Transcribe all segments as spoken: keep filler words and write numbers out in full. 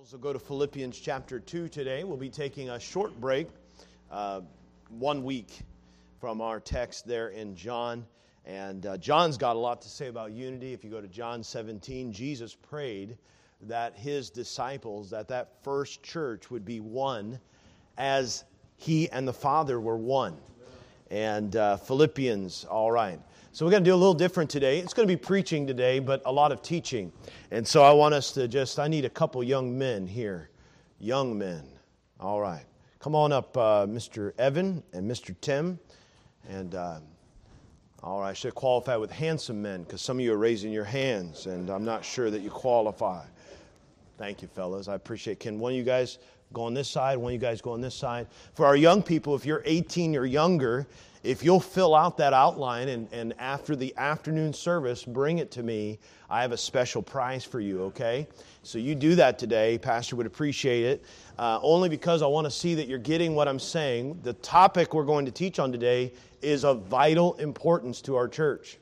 We'll go to Philippians chapter two today. We'll be taking a short break, uh, one week from our text there in John. And uh, John's got a lot to say about unity. If you go to John seventeen, Jesus prayed that his disciples, that that first church would be one as he and the Father were one. And uh, Philippians, all right. So we're going to do a little different today. It's going to be preaching today, but a lot of teaching. And so I want us to just, I need a couple young men here. Young men. All right. Come on up, uh, Mister Evan and Mister Tim. And, uh, all right, I should qualify with handsome men because some of you are raising your hands, and I'm not sure that you qualify. Thank you, fellas. I appreciate it. Can one of you guys go on this side? One of you guys go on this side? For our young people, if you're eighteen or younger, if you'll fill out that outline and, and after the afternoon service, bring it to me. I have a special prize for you, okay? So you do that today. Pastor would appreciate it. Uh, only because I want to see that you're getting what I'm saying. The topic we're going to teach on today is of vital importance to our church.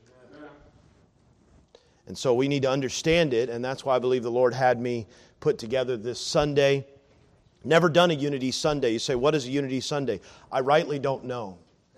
And so we need to understand it, and that's why I believe the Lord had me put together this Sunday. Never done a Unity Sunday. You say, what is a Unity Sunday? I rightly don't know.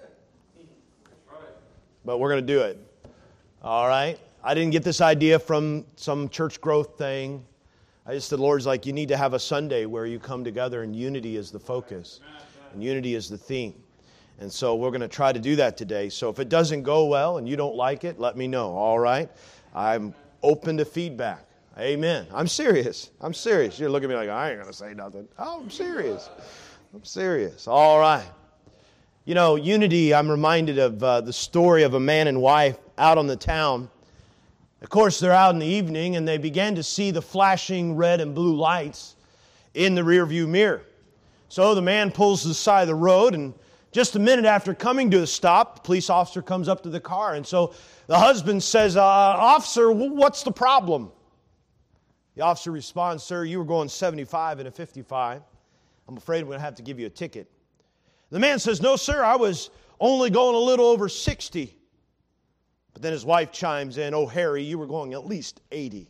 But we're going to do it. All right? I didn't get this idea from some church growth thing. I just, the Lord's like, you need to have a Sunday where you come together and unity is the focus. And unity is the theme. And so we're going to try to do that today. So if it doesn't go well and you don't like it, let me know. All right? I'm open to feedback. Amen. I'm serious. I'm serious. You're looking at me like, I ain't going to say nothing. Oh, I'm serious. I'm serious. All right. You know, unity, I'm reminded of uh, the story of a man and wife out on the town. Of course, they're out in the evening, and they began to see the flashing red and blue lights in the rearview mirror. So the man pulls to the side of the road, and just a minute after coming to a stop, the police officer comes up to the car. And so the husband says, uh, officer, what's the problem? The officer responds, sir, you were going seventy-five and a fifty-five. I'm afraid we're going to have to give you a ticket. The man says, no, sir, I was only going a little over sixty. But then his wife chimes in, oh, Harry, you were going at least eighty.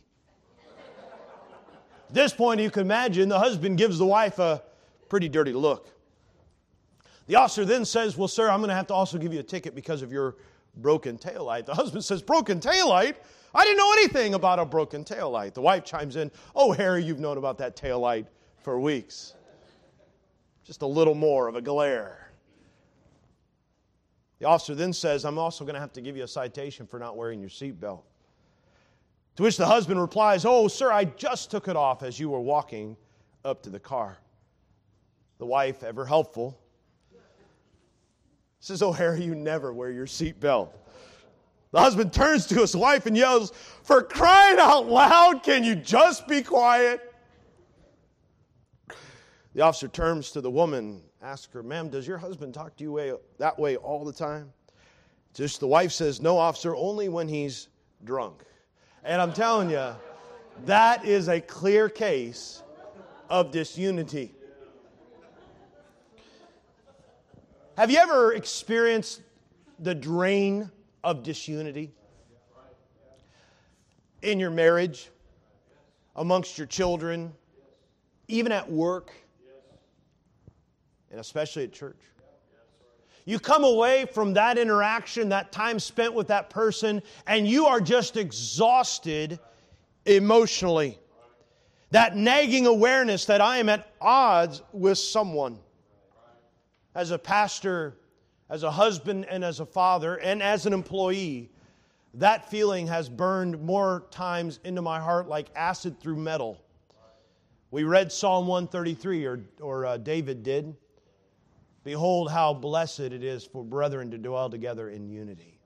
At this point, you can imagine the husband gives the wife a pretty dirty look. The officer then says, well, sir, I'm going to have to also give you a ticket because of your broken taillight. The husband says, broken taillight? I didn't know anything about a broken taillight. The wife chimes in, oh, Harry, you've known about that taillight for weeks. Just a little more of a glare. The officer then says, I'm also going to have to give you a citation for not wearing your seatbelt. To which the husband replies, oh, sir, I just took it off as you were walking up to the car. The wife, ever helpful, says, oh, Harry, you never wear your seatbelt. The husband turns to his wife and yells, for crying out loud, can you just be quiet? The officer turns to the woman, asks her, ma'am, does your husband talk to you way, that way all the time? Just the wife says, no, officer, only when he's drunk. And I'm telling you, that is a clear case of disunity. Have you ever experienced the drain of disunity in your marriage, amongst your children, even at work? And especially at church. You come away from that interaction, that time spent with that person, and you are just exhausted emotionally. That nagging awareness that I am at odds with someone. As a pastor, as a husband, and as a father, and as an employee, that feeling has burned more times into my heart like acid through metal. We read Psalm one thirty-three, or, or uh, David did. Behold, how blessed it is for brethren to dwell together in unity.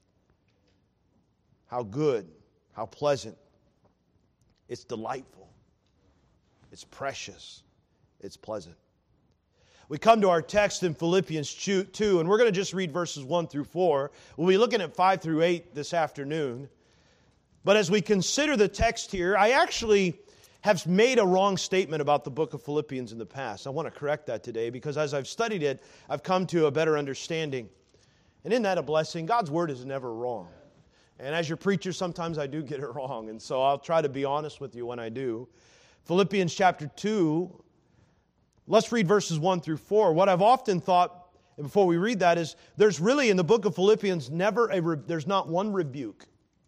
How good, how pleasant. It's delightful. It's precious. It's pleasant. We come to our text in Philippians two, and we're going to just read verses one through four. We'll be looking at five through eight this afternoon. But as we consider the text here, I actually have made a wrong statement about the book of Philippians in the past. I want to correct that today because as I've studied it, I've come to a better understanding. And isn't that a blessing? God's Word is never wrong. And as your preacher, sometimes I do get it wrong. And so I'll try to be honest with you when I do. Philippians chapter two, let's read verses one through four. What I've often thought, before we read that, is there's really in the book of Philippians never a, re- there's not one rebuke.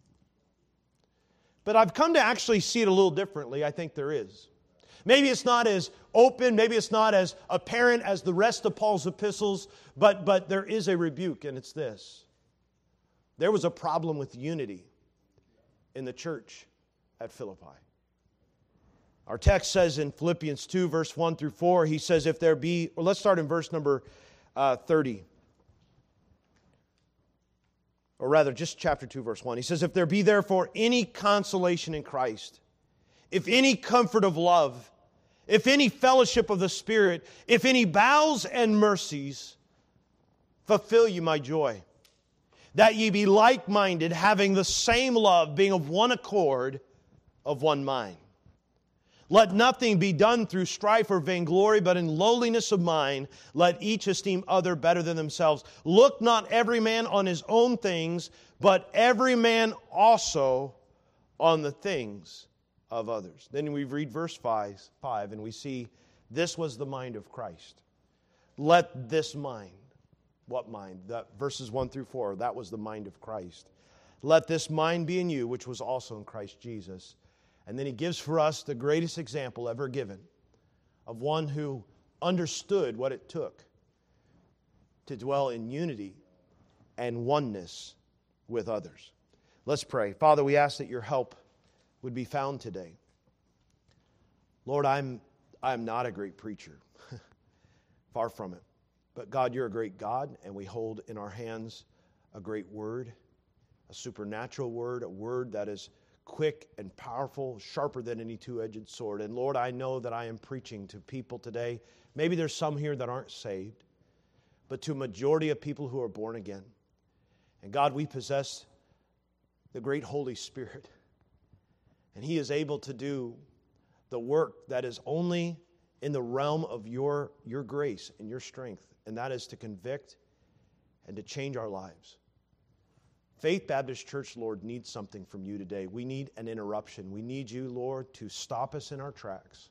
But I've come to actually see it a little differently. I think there is. Maybe it's not as open, maybe it's not as apparent as the rest of Paul's epistles, but, but there is a rebuke, and it's this. There was a problem with unity in the church at Philippi. Our text says in Philippians two, verse one through four, he says, if there be, well, let's start in verse number uh, thirty. Or rather, just chapter two, verse one. He says, if there be therefore any consolation in Christ, if any comfort of love, if any fellowship of the Spirit, if any bowels and mercies, fulfill you my joy, that ye be like-minded, having the same love, being of one accord, of one mind. Let nothing be done through strife or vainglory, but in lowliness of mind, let each esteem other better than themselves. Look not every man on his own things, but every man also on the things of others. Then we read verse five, five, and we see this was the mind of Christ. Let this mind, what mind? That, verses one through four, that was the mind of Christ. Let this mind be in you, which was also in Christ Jesus. And then he gives for us the greatest example ever given of one who understood what it took to dwell in unity and oneness with others. Let's pray. Father, we ask that your help would be found today. Lord, I'm, I'm not a great preacher. Far from it. But God, you're a great God, and we hold in our hands a great word, a supernatural word, a word that is quick and powerful, sharper than any two-edged sword. And Lord, I know that I am preaching to people today. Maybe there's some here that aren't saved, but to a majority of people who are born again. And God, we possess the great Holy Spirit. And He is able to do the work that is only in the realm of your, your grace and your strength. And that is to convict and to change our lives. Faith Baptist Church, Lord, needs something from you today. We need an interruption. We need you, Lord, to stop us in our tracks.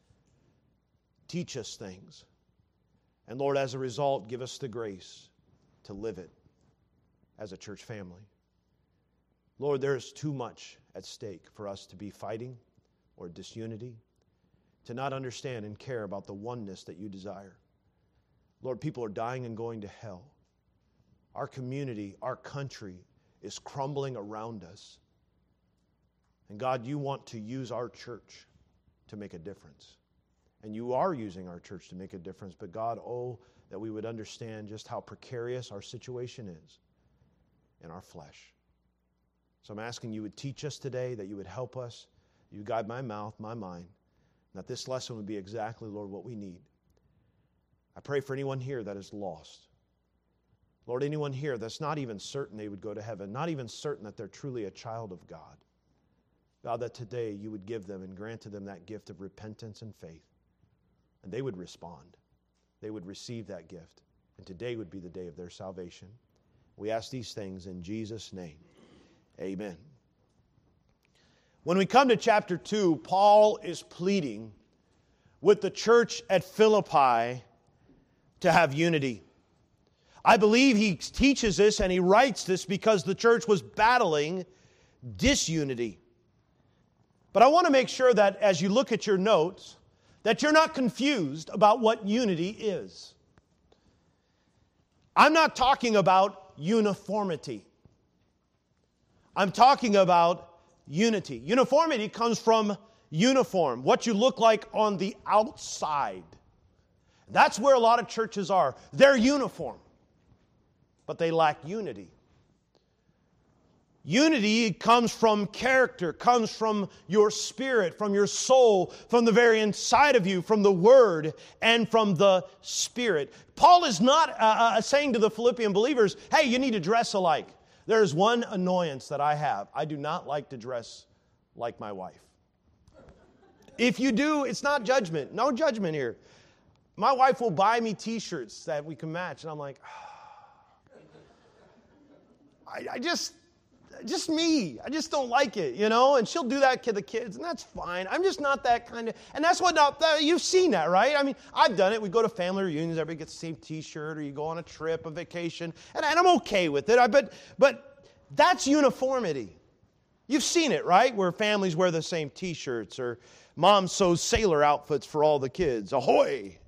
Teach us things. And Lord, as a result, give us the grace to live it as a church family. Lord, there is too much at stake for us to be fighting or disunity, to not understand and care about the oneness that you desire. Lord, people are dying and going to hell. Our community, our country is crumbling around us. And God, you want to use our church to make a difference. And you are using our church to make a difference. But God, oh, that we would understand just how precarious our situation is in our flesh. So I'm asking you would teach us today, that you would help us, you guide my mouth, my mind, and that this lesson would be exactly, Lord, what we need. I pray for anyone here that is lost. Lord, anyone here that's not even certain they would go to heaven, not even certain that they're truly a child of God. God, that today you would give them and grant to them that gift of repentance and faith. And they would respond. They would receive that gift. And today would be the day of their salvation. We ask these things in Jesus' name. Amen. When we come to chapter two, Paul is pleading with the church at Philippi to have unity. I believe he teaches this and he writes this because the church was battling disunity. But I want to make sure that as you look at your notes, that you're not confused about what unity is. I'm not talking about uniformity. I'm talking about unity. Uniformity comes from uniform, what you look like on the outside. That's where a lot of churches are. They're uniform, but they lack unity. Unity comes from character, comes from your spirit, from your soul, from the very inside of you, from the Word, and from the Spirit. Paul is not uh, uh, saying to the Philippian believers, hey, you need to dress alike. There is one annoyance that I have. I do not like to dress like my wife. If you do, it's not judgment. No judgment here. My wife will buy me T-shirts that we can match, and I'm like, oh. I, I just... just me. I just don't like it, you know? And she'll do that to the kids, and that's fine. I'm just not that kind of, and that's what, not, that, you've seen that, right? I mean, I've done it. We go to family reunions, everybody gets the same t-shirt, or you go on a trip, a vacation, and, and I'm okay with it. I, but, but that's uniformity. You've seen it, right? Where families wear the same t-shirts, or mom sews sailor outfits for all the kids. Ahoy!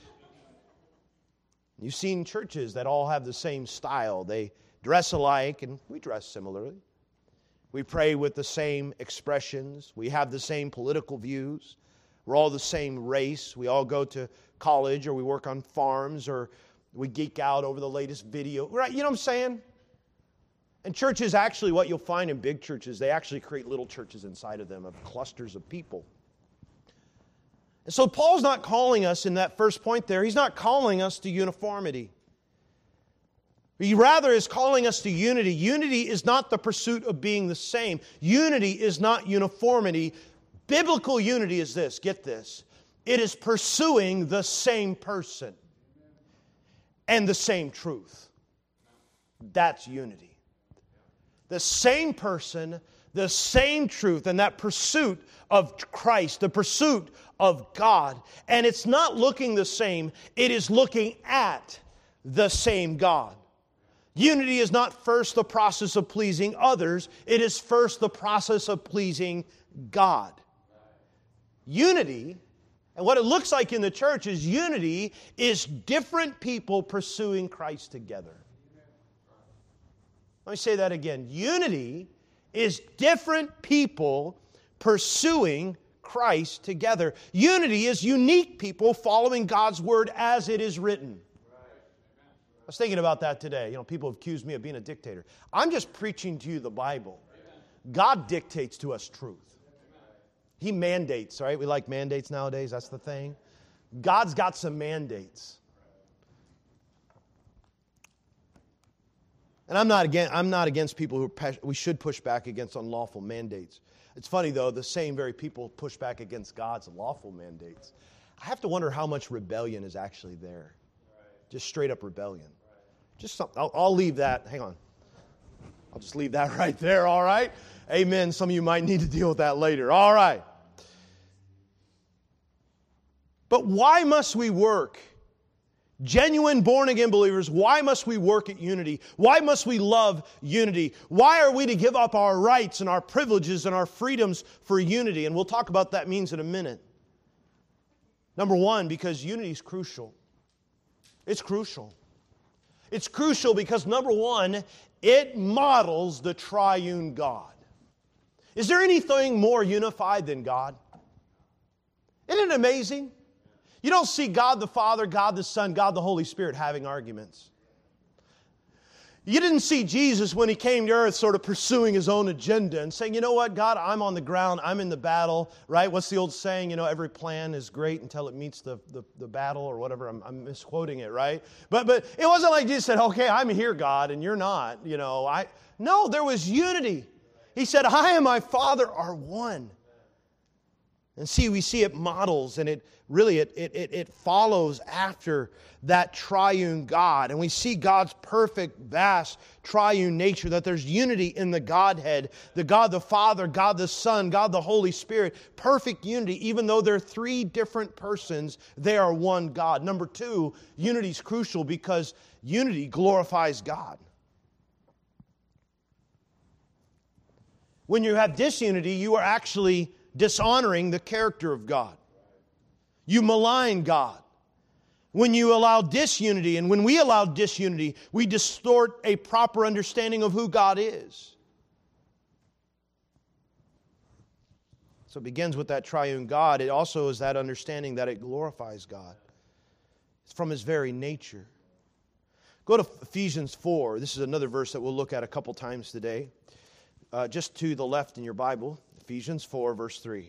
You've seen churches that all have the same style. They dress alike, and we dress similarly. We pray with the same expressions. We have the same political views. We're all the same race. We all go to college, or we work on farms, or we geek out over the latest video. Right? You know what I'm saying? And churches, actually, what you'll find in big churches, they actually create little churches inside of them, of clusters of people. And so Paul's not calling us in that first point there, he's not calling us to uniformity. He rather is calling us to unity. Unity is not the pursuit of being the same. Unity is not uniformity. Biblical unity is this, get this. It is pursuing the same person and the same truth. That's unity. The same person, the same truth, and that pursuit of Christ, the pursuit of God. And it's not looking the same, it is looking at the same God. Unity is not first the process of pleasing others, it is first the process of pleasing God. Unity, and what it looks like in the church is unity is different people pursuing Christ together. Let me say that again. Unity is different people pursuing Christ together. Unity is unique people following God's word as it is written. I was thinking about that today. You know, people have accused me of being a dictator. I'm just preaching to you the Bible. God dictates to us truth. He mandates, right? We like mandates nowadays. That's the thing. God's got some mandates. And I'm not against, I'm not against people who we should push back against unlawful mandates. It's funny, though, the same very people push back against God's lawful mandates. I have to wonder how much rebellion is actually there. Just straight up rebellion. Just some, I'll, I'll leave that. Hang on. I'll just leave that right there, all right? Amen. Some of you might need to deal with that later. All right. But why must we work? Genuine born-again believers, why must we work at unity? Why must we love unity? Why are we to give up our rights and our privileges and our freedoms for unity? And we'll talk about what that means in a minute. Number one, because unity is crucial. It's crucial. It's crucial because, number one, it models the triune God. Is there anything more unified than God? Isn't it amazing? You don't see God the Father, God the Son, God the Holy Spirit having arguments. You didn't see Jesus when He came to earth sort of pursuing His own agenda and saying, you know what, God, I'm on the ground, I'm in the battle, right? What's the old saying? You know, every plan is great until it meets the, the, the battle or whatever. I'm, I'm misquoting it, right? But, but it wasn't like Jesus said, okay, I'm here, God, and you're not. You know, I No, there was unity. He said, I and my Father are one. And see, we see it models, and it really, it, it, it follows after that triune God. And we see God's perfect, vast, triune nature, that there's unity in the Godhead. The God the Father, God the Son, God the Holy Spirit. Perfect unity. Even though they're three different persons, they are one God. Number two, unity is crucial because unity glorifies God. When you have disunity, you are actually dishonoring the character of God. You malign God. When you allow disunity, and when we allow disunity, we distort a proper understanding of who God is. So it begins with that triune God. It also is that understanding that it glorifies God. It's from His very nature. Go to Ephesians four. This is another verse that we'll look at a couple times today. Uh, just to the left in your Bible. Ephesians four, verse three.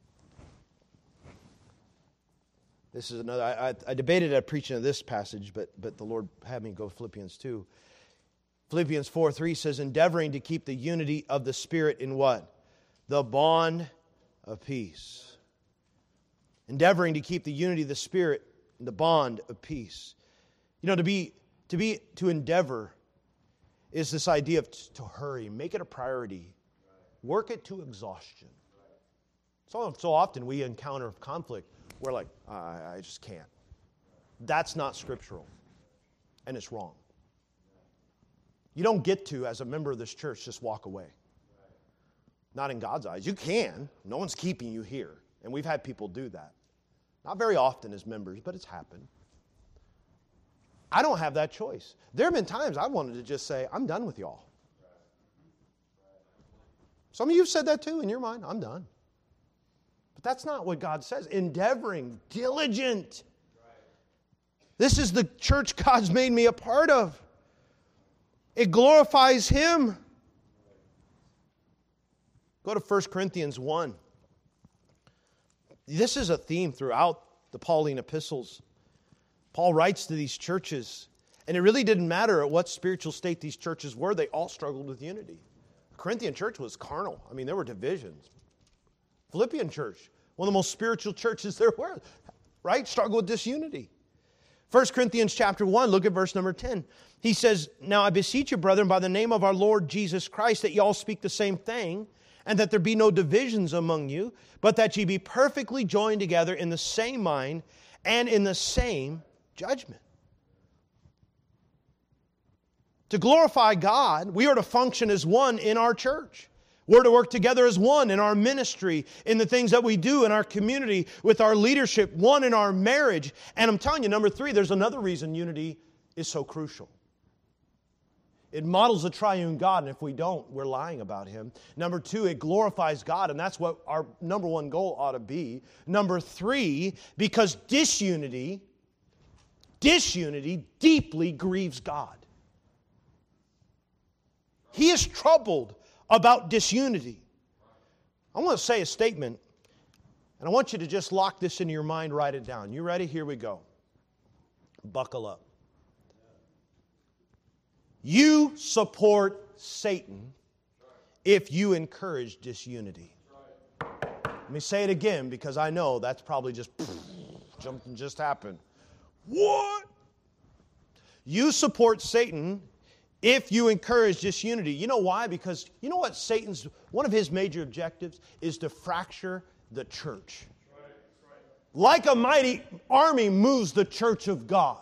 This is another, I, I, I debated at preaching of this passage, but, but the Lord had me go Philippians two. Philippians four, three says, endeavoring to keep the unity of the Spirit in what? The bond of peace. Endeavoring to keep the unity of the Spirit in the bond of peace. You know, to be, to be, to endeavor is this idea of t- to hurry, make it a priority, work it to exhaustion. So, so often we encounter conflict, we're like, I, I just can't. That's not scriptural, and it's wrong. You don't get to, as a member of this church, just walk away. Not in God's eyes. You can. No one's keeping you here. And we've had people do that. Not very often as members, but it's happened. I don't have that choice. There have been times I wanted to just say, I'm done with y'all. Some of you have said that too in your mind. I'm done. But that's not what God says. Endeavoring, diligent. This is the church God's made me a part of. It glorifies Him. Go to First Corinthians one. This is a theme throughout the Pauline epistles. Paul writes to these churches, and it really didn't matter at what spiritual state these churches were, they all struggled with unity. The Corinthian church was carnal. I mean, there were divisions. Philippian church, one of the most spiritual churches there were, right? Struggled with disunity. First Corinthians chapter one, look at verse number ten. He says, Now I beseech you, brethren, by the name of our Lord Jesus Christ, that ye all speak the same thing, and that there be no divisions among you, but that ye be perfectly joined together in the same mind and in the same judgment. To glorify God, we are to function as one in our church. We're to work together as one in our ministry, in the things that we do in our community, with our leadership, one in our marriage. And I'm telling you, number three, there's another reason unity is so crucial. It models the triune God, and if we don't, we're lying about Him. Number two, it glorifies God, and that's what our number one goal ought to be. Number three, because disunity, disunity deeply grieves God. He is troubled about disunity. I want to say a statement, and I want you to just lock this into your mind, write it down. You ready? Here we go. Buckle up. You support Satan if you encourage disunity. Let me say it again, because I know that's probably just something just happened. What? You support Satan if you encourage disunity. You know why? Because you know what Satan's, one of his major objectives is to fracture the church. Like a mighty army moves the church of God.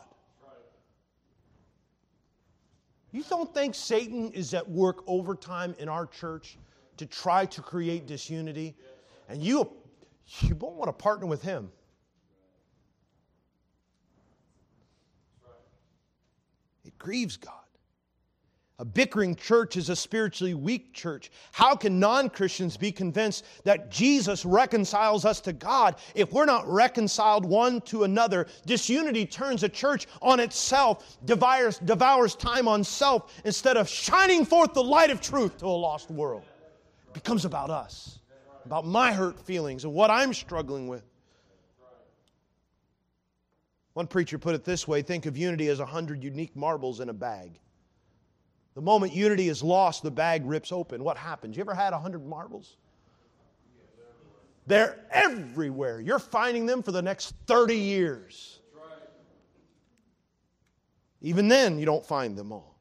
You don't think Satan is at work overtime in our church to try to create disunity? And you, you won't want to partner with him. It grieves God. A bickering church is a spiritually weak church. How can non-Christians be convinced that Jesus reconciles us to God if we're not reconciled one to another? Disunity turns a church on itself, devours, devours time on self, instead of shining forth the light of truth to a lost world. It becomes about us, about my hurt feelings and what I'm struggling with. One preacher put it this way: think of unity as a hundred unique marbles in a bag. The moment unity is lost, the bag rips open. What happens? You ever had a hundred marbles? They're everywhere. You're finding them for the next thirty years. Even then, you don't find them all.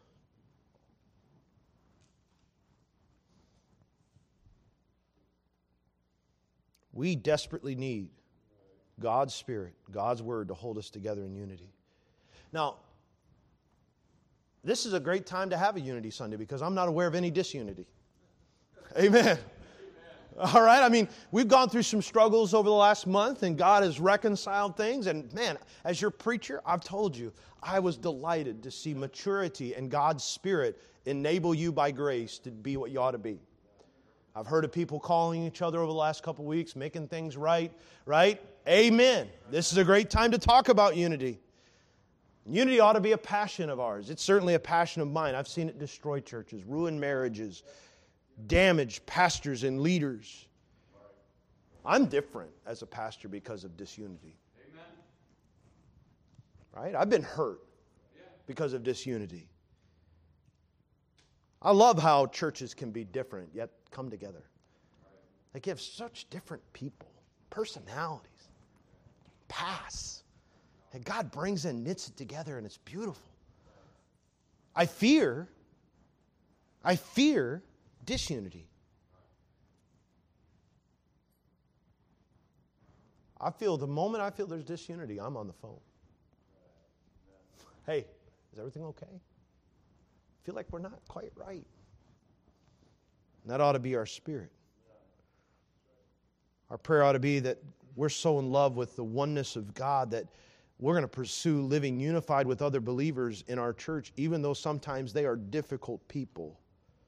We desperately need God's Spirit, God's Word to hold us together in unity. Now, this is a great time to have a Unity Sunday because I'm not aware of any disunity. Amen. All right? I mean, we've gone through some struggles over the last month, and God has reconciled things. And man, as your preacher, I've told you, I was delighted to see maturity and God's Spirit enable you by grace to be what you ought to be. I've heard of people calling each other over the last couple of weeks, making things right, right? Amen. This is a great time to talk about unity. Unity ought to be a passion of ours. It's certainly a passion of mine. I've seen it destroy churches, ruin marriages, damage pastors and leaders. I'm different as a pastor because of disunity. Amen. Right? I've been hurt because of disunity. I love how churches can be different, yet come together. They give such different people, personalities, paths. And God brings and knits it together, and it's beautiful. I fear I fear disunity. I feel the moment I feel there's disunity, I'm on the phone. Hey, is everything okay? I feel like we're not quite right. And that ought to be our spirit. Our prayer ought to be that we're so in love with the oneness of God that we're going to pursue living unified with other believers in our church, even though sometimes they are difficult people.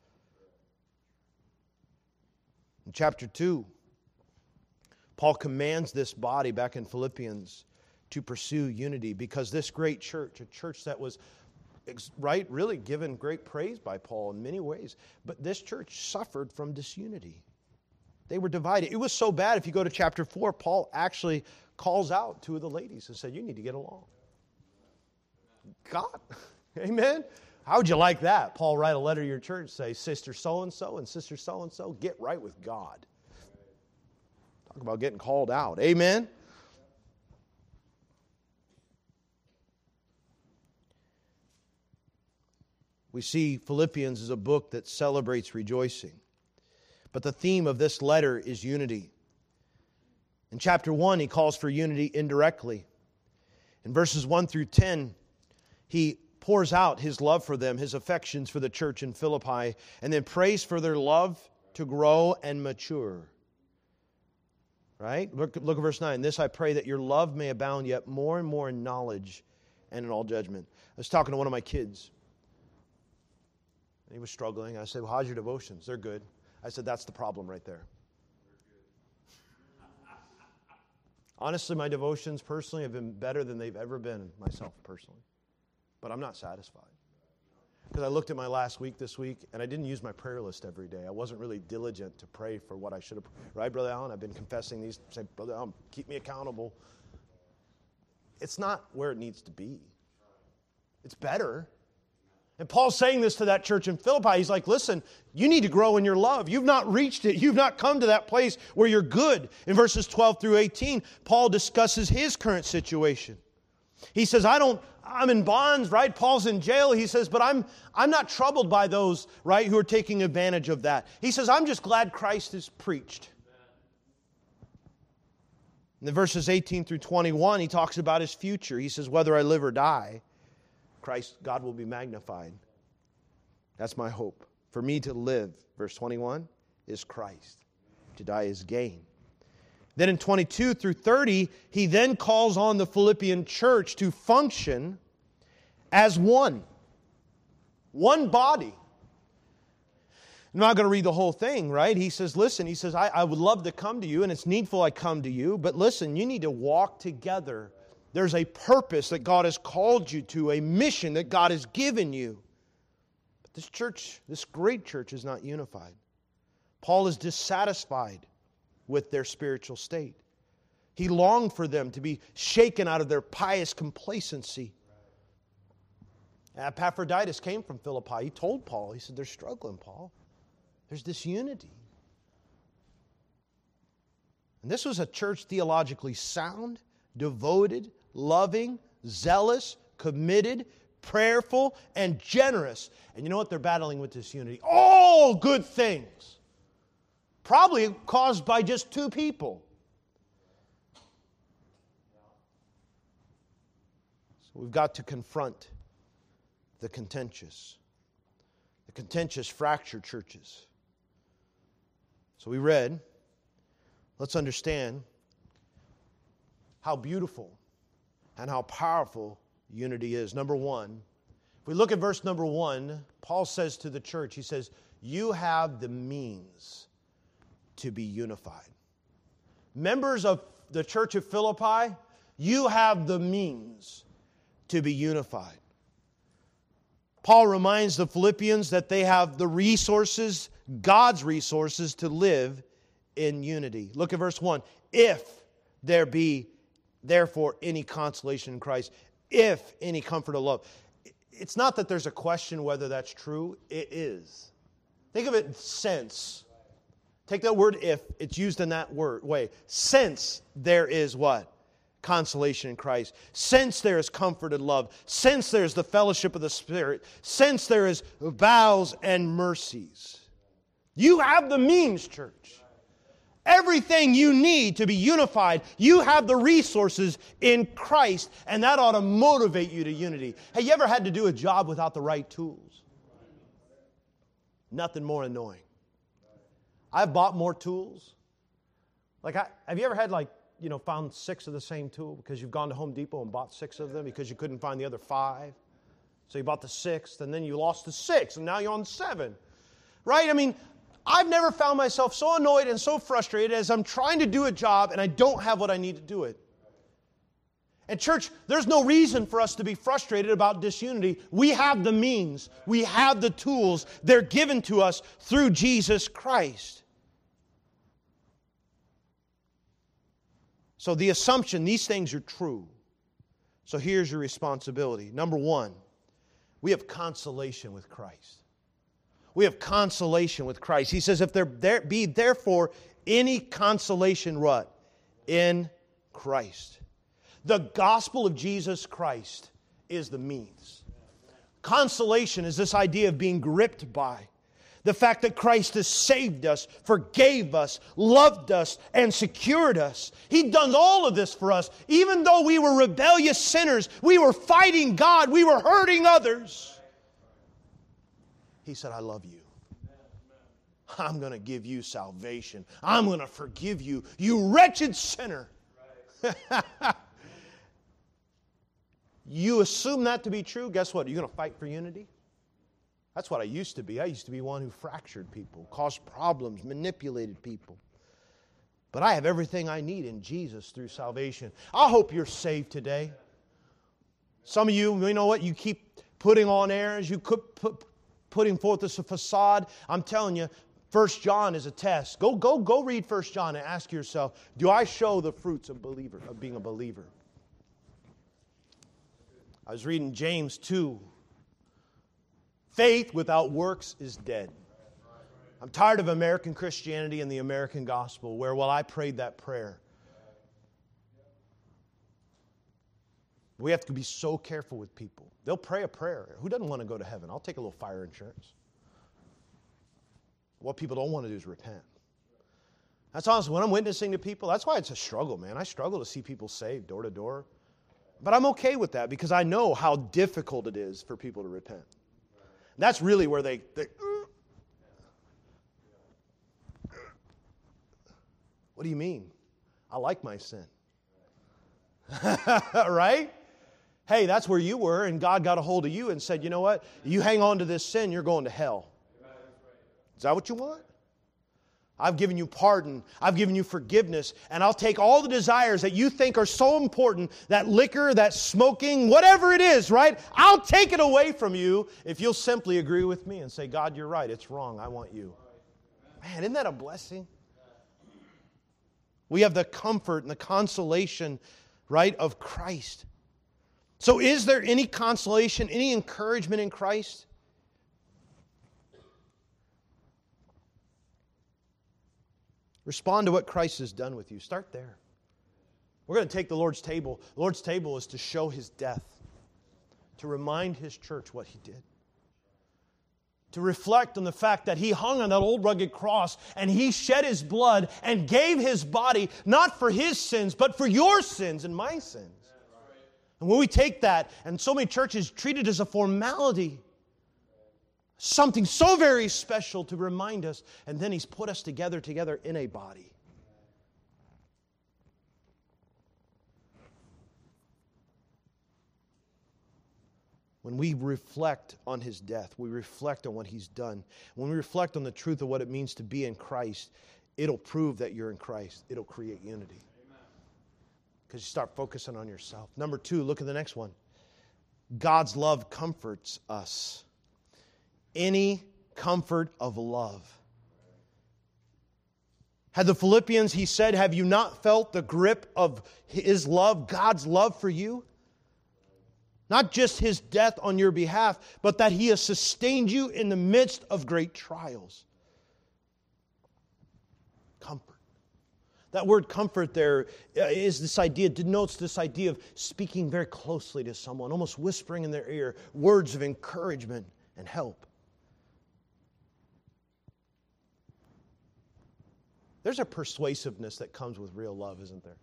In chapter two, Paul commands this body back in Philippians to pursue unity because this great church, a church that was, right, really given great praise by Paul in many ways, but this church suffered from disunity. They were divided. It was so bad, if you go to chapter four, Paul actually calls out two of the ladies and said, you need to get along. God, amen? How would you like that? Paul write a letter to your church, say, Sister so-and-so and Sister so-and-so, get right with God. Talk about getting called out. Amen? We see Philippians is a book that celebrates rejoicing. But the theme of this letter is unity. In chapter one, he calls for unity indirectly. In verses one through ten, he pours out his love for them, his affections for the church in Philippi, and then prays for their love to grow and mature. Right? Look, look at verse nine. This I pray that your love may abound yet more and more in knowledge and in all judgment. I was talking to one of my kids. And he was struggling. I said, well, how's your devotions? They're good. I said, that's the problem right there. Honestly, my devotions personally have been better than they've ever been myself personally. But I'm not satisfied. Because I looked at my last week this week, and I didn't use my prayer list every day. I wasn't really diligent to pray for what I should have. Right, Brother Allen? I've been confessing these. Say, Brother Allen, keep me accountable. It's not where it needs to be. It's better. And Paul's saying this to that church in Philippi. He's like, listen, you need to grow in your love. You've not reached it. You've not come to that place where you're good. In verses twelve through eighteen, Paul discusses his current situation. He says, I don't, I'm in bonds, right? Paul's in jail. He says, but I'm, I'm not troubled by those, right, who are taking advantage of that. He says, I'm just glad Christ is preached. In the verses eighteen through twenty-one, he talks about his future. He says, whether I live or die, Christ, God will be magnified. That's my hope. For me to live, verse twenty-one, is Christ. To die is gain. Then in twenty-two through thirty, he then calls on the Philippian church to function as one. One body. I'm not going to read the whole thing, right? He says, listen, he says, I, I would love to come to you, and it's needful I come to you, but listen, you need to walk together. There's a purpose that God has called you to, a mission that God has given you. But this church, this great church, is not unified. Paul is dissatisfied with their spiritual state. He longed for them to be shaken out of their pious complacency. Epaphroditus came from Philippi. He told Paul, he said, they're struggling, Paul. There's disunity. And this was a church theologically sound, devoted, loving, zealous, committed, prayerful, and generous. And you know what? They're battling with disunity. All good things. Probably caused by just two people. So we've got to confront the contentious. The contentious fractured churches. So we read, let's understand how beautiful and how powerful unity is. Number one, if we look at verse number one, Paul says to the church, he says, you have the means to be unified. Members of the church of Philippi, you have the means to be unified. Paul reminds the Philippians that they have the resources, God's resources, to live in unity. Look at verse one. If there be therefore any consolation in Christ, if any comfort of love. It's not that there's a question whether that's true. It is. Think of it in sense. Take that word if. It's used in that word way. Since there is what? consolation in Christ, since there is comfort and love, since there is the fellowship of the Spirit, since there is vows and mercies. You have the means, church. Everything you need to be unified, you have the resources in Christ, and that ought to motivate you to unity. Have you ever had to do a job without the right tools? Nothing more annoying. I've bought more tools. Like, I, have you ever had, like, you know, found six of the same tool because you've gone to Home Depot and bought six of them because you couldn't find the other five? So you bought the sixth, and then you lost the sixth, and now you're on seven. Right? I mean, I've never found myself so annoyed and so frustrated as I'm trying to do a job and I don't have what I need to do it. And church, there's no reason for us to be frustrated about disunity. We have the means. We have the tools. They're given to us through Jesus Christ. So the assumption, these things are true. So here's your responsibility. Number one, we have consolation with Christ. We have consolation with Christ. He says, if there, there be therefore any consolation, what? In Christ. The gospel of Jesus Christ is the means. Consolation is this idea of being gripped by. The fact that Christ has saved us, forgave us, loved us, and secured us. He'd done all of this for us. Even though we were rebellious sinners, we were fighting God, we were hurting others. He said, I love you. I'm going to give you salvation. I'm going to forgive you, you wretched sinner. You assume that to be true, guess what? Are you going to fight for unity? That's what I used to be. I used to be one who fractured people, caused problems, manipulated people. But I have everything I need in Jesus through salvation. I hope you're saved today. Some of you, you know what? You keep putting on airs. You could put putting forth this facade. I'm telling you, First John is a test. Go, go, go read First John and ask yourself, do I show the fruits of believer, of being a believer? I was reading James two. Faith without works is dead. I'm tired of American Christianity and the American gospel where, well, I prayed that prayer. We have to be so careful with people. They'll pray a prayer. Who doesn't want to go to heaven? I'll take a little fire insurance. What people don't want to do is repent. That's honestly, when I'm witnessing to people, that's why it's a struggle, man. I struggle to see people saved door to door. But I'm okay with that because I know how difficult it is for people to repent. And that's really where they... they what do you mean? I like my sin. Right? Hey, that's where you were, and God got a hold of you and said, you know what? You hang on to this sin, you're going to hell. Is that what you want? I've given you pardon. I've given you forgiveness. And I'll take all the desires that you think are so important, that liquor, that smoking, whatever it is, right? I'll take it away from you if you'll simply agree with me and say, God, you're right. It's wrong. I want you. Man, isn't that a blessing? We have the comfort and the consolation, right, of Christ. So is there any consolation, any encouragement in Christ? Respond to what Christ has done with you. Start there. We're going to take the Lord's table. The Lord's table is to show His death, to remind His church what He did, to reflect on the fact that He hung on that old rugged cross and He shed His blood and gave His body not for His sins, but for your sins and my sins. And when we take that, and so many churches treat it as a formality, something so very special to remind us, and then He's put us together, together in a body. When we reflect on His death, we reflect on what He's done. When we reflect on the truth of what it means to be in Christ, it'll prove that you're in Christ. It'll create unity. Because you start focusing on yourself. Number two, look at the next one. God's love comforts us. Any comfort of love. Had the Philippians, he said, have you not felt the grip of His love, God's love for you? Not just His death on your behalf, but that He has sustained you in the midst of great trials. Comfort. That word comfort there is this idea, denotes this idea of speaking very closely to someone, almost whispering in their ear, words of encouragement and help. There's a persuasiveness that comes with real love, isn't there?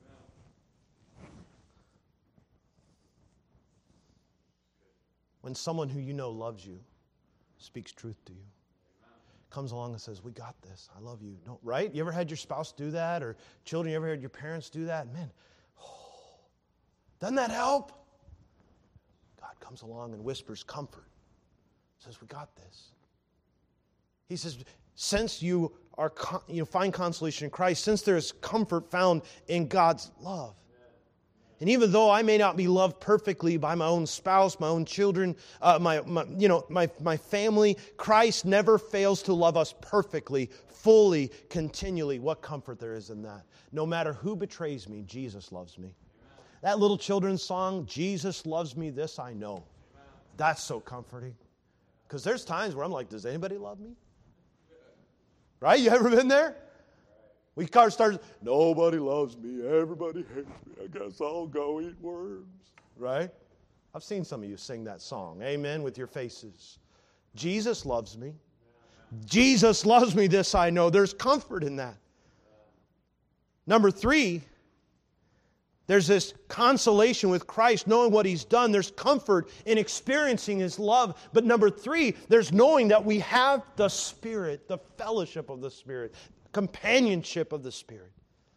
When someone who you know loves you, speaks truth to you, comes along and says, we got this, I love you. Don't, right? You ever had your spouse do that? Or children, you ever had your parents do that? Man, oh, doesn't that help? God comes along and whispers comfort. Says, we got this. He says, since you are you know, find consolation in Christ, since there is comfort found in God's love. And even though I may not be loved perfectly by my own spouse, my own children, uh, my, my you know my my family, Christ never fails to love us perfectly, fully, continually. What comfort there is in that. No matter who betrays me, Jesus loves me. That little children's song, Jesus loves me, this I know. That's so comforting. Because there's times where I'm like, does anybody love me? Right? You ever been there? We start, nobody loves me, everybody hates me, I guess I'll go eat worms. Right? I've seen some of you sing that song. Amen, with your faces. Jesus loves me. Jesus loves me, this I know. There's comfort in that. Number three, there's this consolation with Christ, knowing what He's done. There's comfort in experiencing His love. But number three, there's knowing that we have the Spirit, the fellowship of the Spirit, companionship of the Spirit.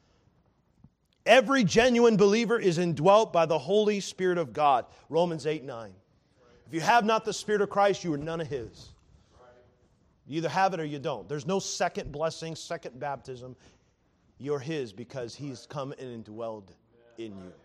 Every genuine believer is indwelt by the Holy Spirit of God. Romans eight nine. If you have not the Spirit of Christ, you are none of His. You either have it or you don't. There's no second blessing, second baptism. You're His because He's come and indwelled in you.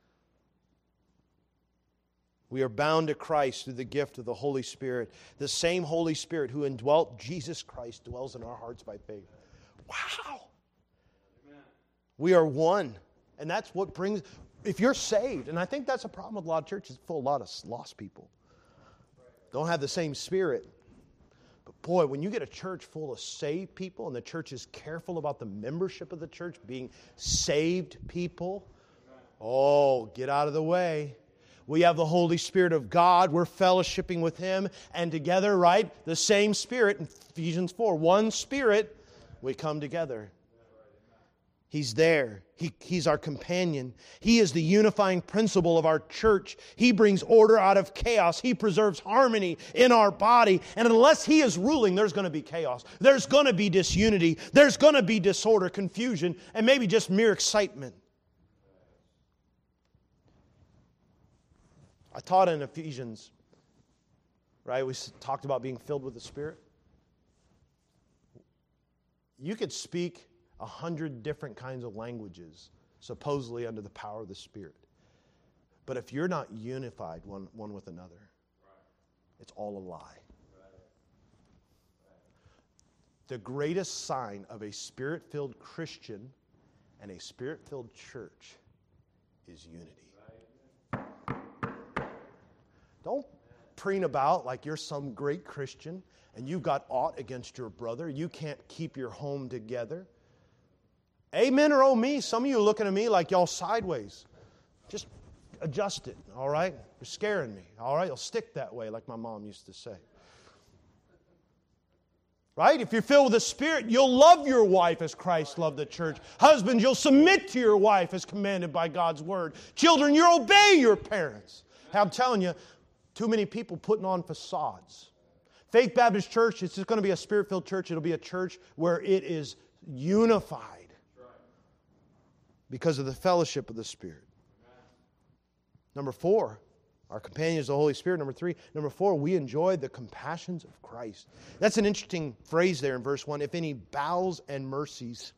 We are bound to Christ through the gift of the Holy Spirit. The same Holy Spirit who indwelt Jesus Christ dwells in our hearts by faith. Wow. We are one. And that's what brings, if you're saved, and I think that's a problem with a lot of churches, full of a lot of lost people. Don't have the same Spirit. But boy, when you get a church full of saved people and the church is careful about the membership of the church being saved people, oh, get out of the way. We have the Holy Spirit of God. We're fellowshipping with Him. And together, right, the same Spirit, in Ephesians four, one Spirit, we come together. He's there. He, he's our companion. He is the unifying principle of our church. He brings order out of chaos. He preserves harmony in our body. And unless He is ruling, there's going to be chaos. There's going to be disunity. There's going to be disorder, confusion, and maybe just mere excitement. I taught in Ephesians, right? We talked about being filled with the Spirit. You could speak a hundred different kinds of languages, supposedly under the power of the Spirit. But if you're not unified one, one with another, it's all a lie. The greatest sign of a Spirit-filled Christian and a Spirit-filled church is unity. Don't preen about like you're some great Christian and you've got aught against your brother. You can't keep your home together. Amen or oh me, some of you are looking at me like y'all sideways. Just adjust it, all right? You're scaring me, all right? You'll stick that way like my mom used to say. Right? If you're filled with the Spirit, you'll love your wife as Christ loved the church. Husbands, you'll submit to your wife as commanded by God's word. Children, you'll obey your parents. I'm telling you, too many people putting on facades. Faith Baptist Church, it's just going to be a Spirit-filled church. It'll be a church where it is unified because of the fellowship of the Spirit. Number four, our companion is the Holy Spirit. Number three, number four, we enjoy the compassions of Christ. That's an interesting phrase there in verse one. If any bowels and mercies.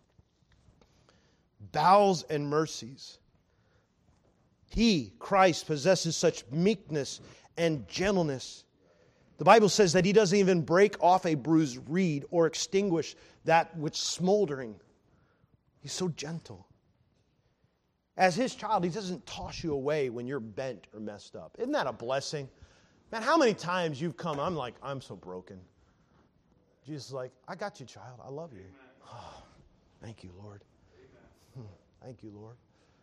Bowels and mercies. He, Christ, possesses such meekness and gentleness. The Bible says that He doesn't even break off a bruised reed or extinguish that which is smoldering. He's so gentle. As His child, He doesn't toss you away when you're bent or messed up. Isn't that a blessing? Man, how many times you've come, I'm like, I'm so broken. Jesus is like, I got you, child. I love you. Oh, thank you, Lord. Hmm, thank you, Lord.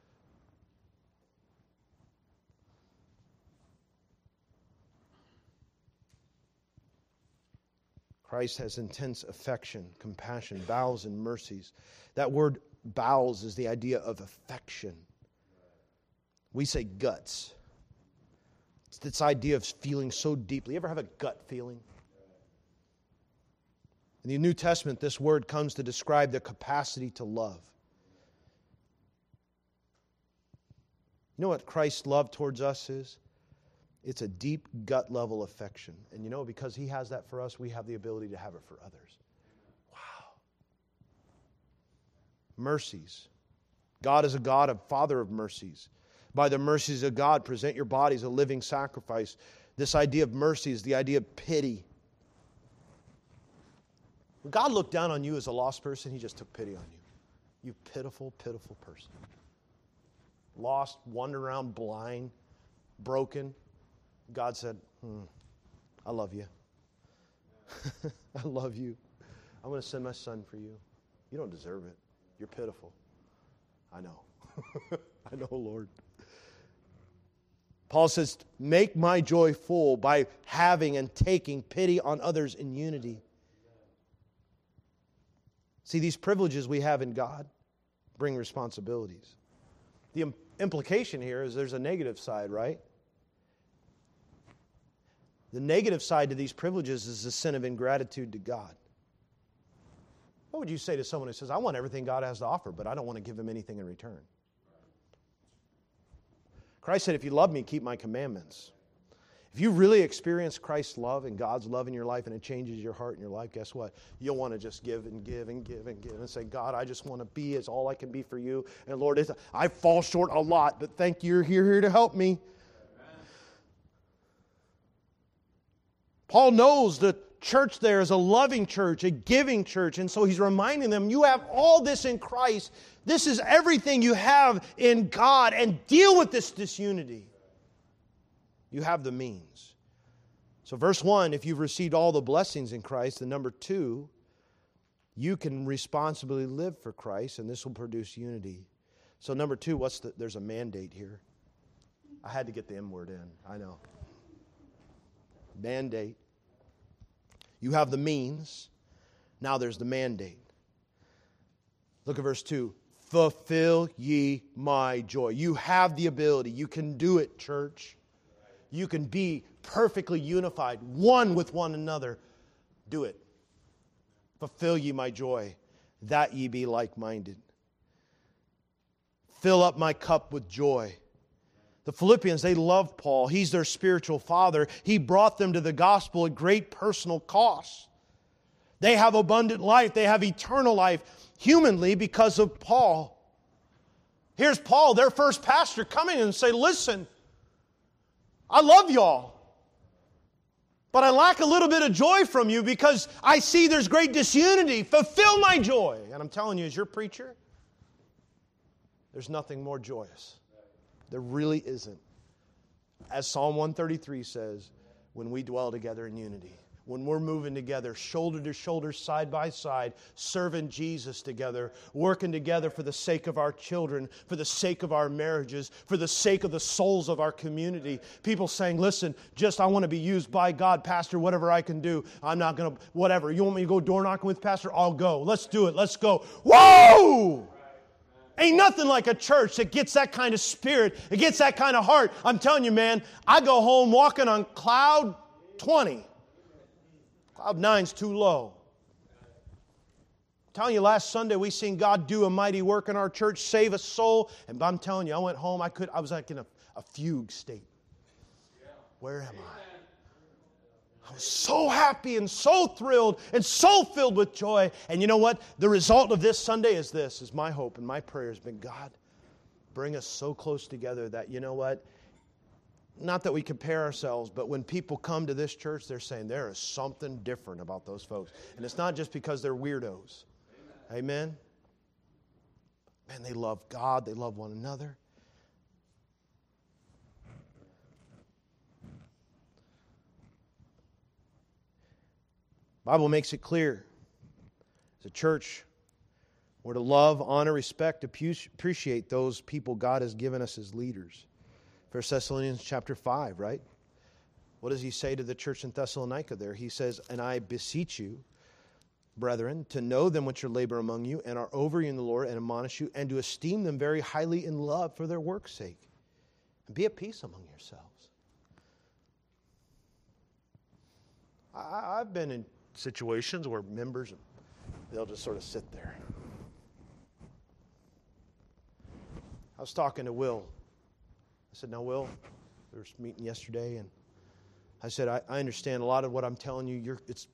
Christ has intense affection, compassion, bowels, and mercies. That word bowels is the idea of affection. We say guts. It's this idea of feeling so deeply. You ever have a gut feeling? In the New Testament, this word comes to describe the capacity to love. You know what Christ's love towards us is? It's a deep gut level affection. And you know, because He has that for us, we have the ability to have it for others. Wow. Mercies. God is a God, a Father of mercies. By the mercies of God, present your bodies a living sacrifice. This idea of mercy is the idea of pity. When God looked down on you as a lost person, He just took pity on you. You pitiful, pitiful person. Lost, wandering around blind, broken. God said, hmm, I love you. I love you. I'm going to send my Son for you. You don't deserve it. You're pitiful. I know. I know, Lord. Paul says, make my joy full by having and taking pity on others in unity. See, these privileges we have in God bring responsibilities. The im- implication here is there's a negative side, right? The negative side to these privileges is the sin of ingratitude to God. What would you say to someone who says, I want everything God has to offer, but I don't want to give Him anything in return? Christ said, if you love me, keep my commandments. If you really experience Christ's love and God's love in your life and it changes your heart and your life, guess what? You'll want to just give and give and give and give and say, God, I just want to be as all I can be for you. And Lord, it's, I fall short a lot, but thank you, you're here, here to help me. Paul knows the church there is a loving church, a giving church, and so he's reminding them, you have all this in Christ. This is everything you have in God, and deal with this disunity. You have the means. So verse one, if you've received all the blessings in Christ, and number two, you can responsibly live for Christ, and this will produce unity. So number two, what's the, there's a mandate here. I had to get the M word in, I know. Mandate. You have the means. Now there's the mandate. Look at verse two. Fulfill ye my joy. You have the ability. You can do it, church. You can be perfectly unified, one with one another. Do it. Fulfill ye my joy, that ye be like-minded. Fill up my cup with joy. The Philippians, they love Paul. He's their spiritual father. He brought them to the gospel at great personal cost. They have abundant life. They have eternal life humanly because of Paul. Here's Paul, their first pastor, coming and say, listen, I love y'all, but I lack a little bit of joy from you because I see there's great disunity. Fulfill my joy. And I'm telling you, as your preacher, there's nothing more joyous. There really isn't. As Psalm one thirty-three says, when we dwell together in unity, when we're moving together, shoulder to shoulder, side by side, serving Jesus together, working together for the sake of our children, for the sake of our marriages, for the sake of the souls of our community. People saying, listen, just I want to be used by God, Pastor, whatever I can do. I'm not going to, whatever. You want me to go door knocking with Pastor? I'll go. Let's do it. Let's go. Whoa! Ain't nothing like a church that gets that kind of spirit, it gets that kind of heart. I'm telling you, man, I go home walking on cloud twenty. Cloud nine's too low. I'm telling you, last Sunday we seen God do a mighty work in our church, save a soul. And I'm telling you, I went home, I could, I was like in a, a fugue state. Where am I? I was so happy and so thrilled and so filled with joy. And you know what? The result of this Sunday is this, is my hope and my prayer has been, God, bring us so close together that, you know what? Not that we compare ourselves, but when people come to this church, they're saying there is something different about those folks. And it's not just because they're weirdos. Amen? Man, they love God. They love one another. The Bible makes it clear. As a church, We're to love, honor, respect, appreciate those people God has given us as leaders. First Thessalonians chapter five, right? What does he say to the church in Thessalonica there? He says, and I beseech you, brethren, to know them which are labor among you and are over you in the Lord and admonish you, and to esteem them very highly in love for their work's sake. And be at peace among yourselves. I, I've been in situations where members, they'll just sort of sit there. I was talking to Will. I said, now, Will, we were meeting yesterday, and I said, I, I understand a lot of what I'm telling you. You're, it's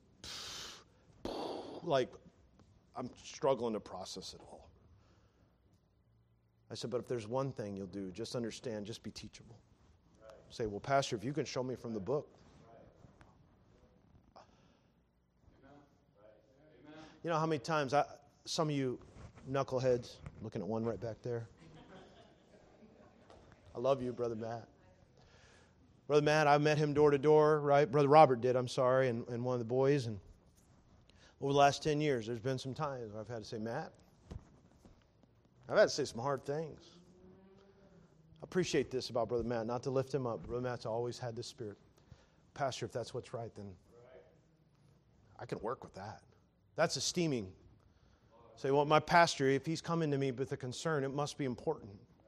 like I'm struggling to process it all. I said, but if there's one thing you'll do, just understand, just be teachable. Right. Say, well, Pastor, if you can show me from the book. Right. Right. You know how many times, I, some of you knuckleheads, looking at one right back there. I love you, Brother Matt. Brother Matt, I met him door to door, right? Brother Robert did, I'm sorry, and, and one of the boys. And over the last ten years, there's been some times where I've had to say, Matt, I've had to say some hard things. I appreciate this about Brother Matt, not to lift him up. Brother Matt's always had this spirit. Pastor, if that's what's right, then I can work with that. That's esteeming. Say, well, my pastor, if he's coming to me with a concern, it must be important.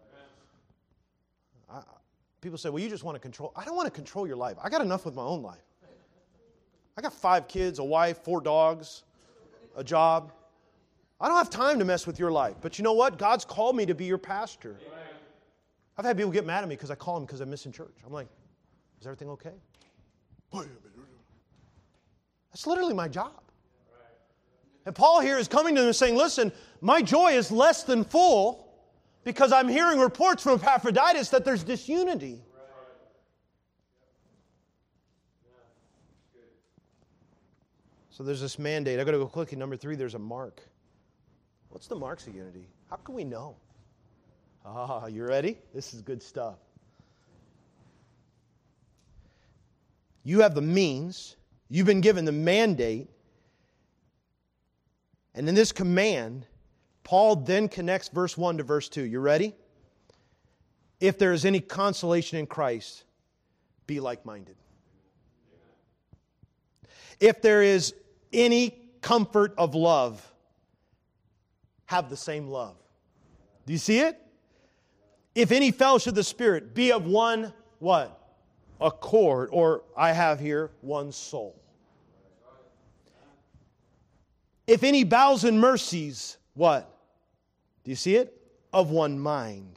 I, people say, well, you just want to control. I don't want to control your life. I got enough with my own life. I got five kids, a wife, four dogs, a job. I don't have time to mess with your life. But you know what? God's called me to be your pastor. Amen. I've had people get mad at me because I call them because I'm missing church. I'm like, is everything okay? That's literally my job. And Paul here is coming to them and saying, listen, my joy is less than full because I'm hearing reports from Epaphroditus that there's disunity. So there's this mandate. I've got to go quickly. Number three, there's a mark. What's the marks of unity? How can we know? Ah, you ready? This is good stuff. You have the means. You've been given the mandate. And in this command, Paul then connects verse one to verse two. You ready? If there is any consolation in Christ, be like-minded. If there is any comfort of love, have the same love. Do you see it? If any fellowship of the Spirit, be of one, what? Accord, or I have here, one soul. If any bowels and mercies, what? Do you see it? Of one mind.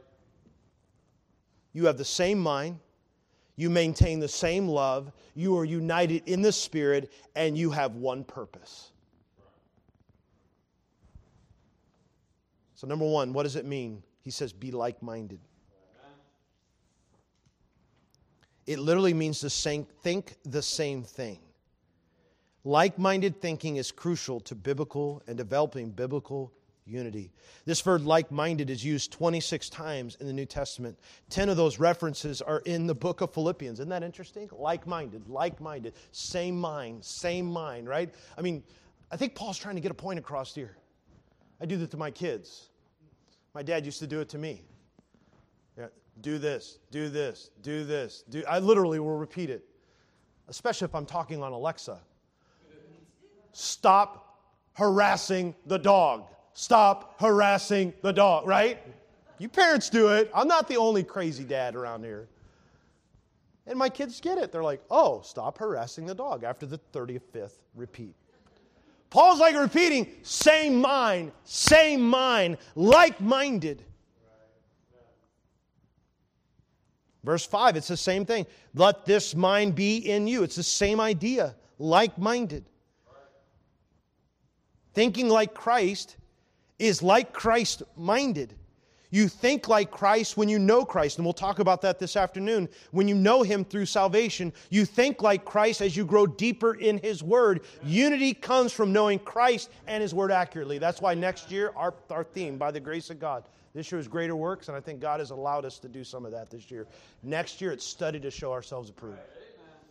You have the same mind. You maintain the same love. You are united in the Spirit, and you have one purpose. So number one, what does it mean? He says, be like-minded. It literally means to think the same thing. Like-minded thinking is crucial to biblical and developing biblical unity. This word like-minded is used twenty-six times in the New Testament. ten of those references are in the book of Philippians. Isn't that interesting? Like-minded, like-minded, same mind, same mind, right? I mean, I think Paul's trying to get a point across here. I do that to my kids. My dad used to do it to me. Yeah, do this, do this, do this. Do. I literally will repeat it, especially if I'm talking on Alexa. Stop harassing the dog. Stop harassing the dog, right? You parents do it. I'm not the only crazy dad around here. And my kids get it. They're like, oh, stop harassing the dog after the thirty-fifth repeat. Paul's like repeating, same mind, same mind, like-minded. Verse five, it's the same thing. Let this mind be in you. It's the same idea, like-minded. Thinking like Christ is like Christ-minded. You think like Christ when you know Christ, and we'll talk about that this afternoon. When you know Him through salvation, you think like Christ as you grow deeper in His Word. Unity comes from knowing Christ and His Word accurately. That's why next year, our, our theme, by the grace of God, this year is greater works, and I think God has allowed us to do some of that this year. Next year, it's study to show ourselves approved.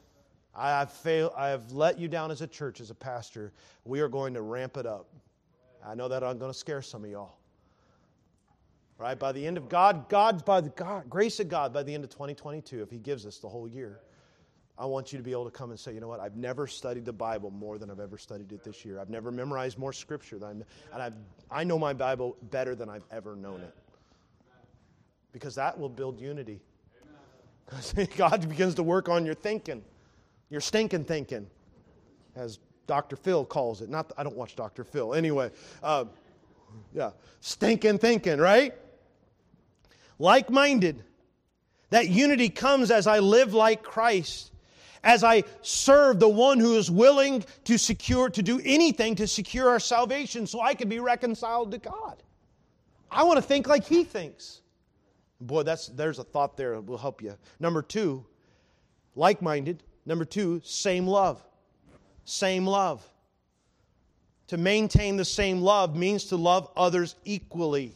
I have failed. I have let you down as a church, as a pastor. We are going to ramp it up. I know that I'm going to scare some of y'all. Right? By the end of God, God, by the God, grace of God, by the end of twenty twenty-two, if He gives us the whole year, I want you to be able to come and say, you know what, I've never studied the Bible more than I've ever studied it this year. I've never memorized more Scripture than I'm, and I've, I know my Bible better than I've ever known it. Because that will build unity. Because God begins to work on your thinking, your stinking thinking, as Doctor Phil calls it. Not, I don't watch Doctor Phil. Anyway, uh, yeah, stinking thinking, right? Like-minded. That unity comes as I live like Christ, as I serve the one who is willing to secure, to do anything to secure our salvation so I can be reconciled to God. I want to think like He thinks. Boy, that's there's a thought there that will help you. Number two, like-minded. Number two, same love. Same love. To maintain the same love means to love others equally.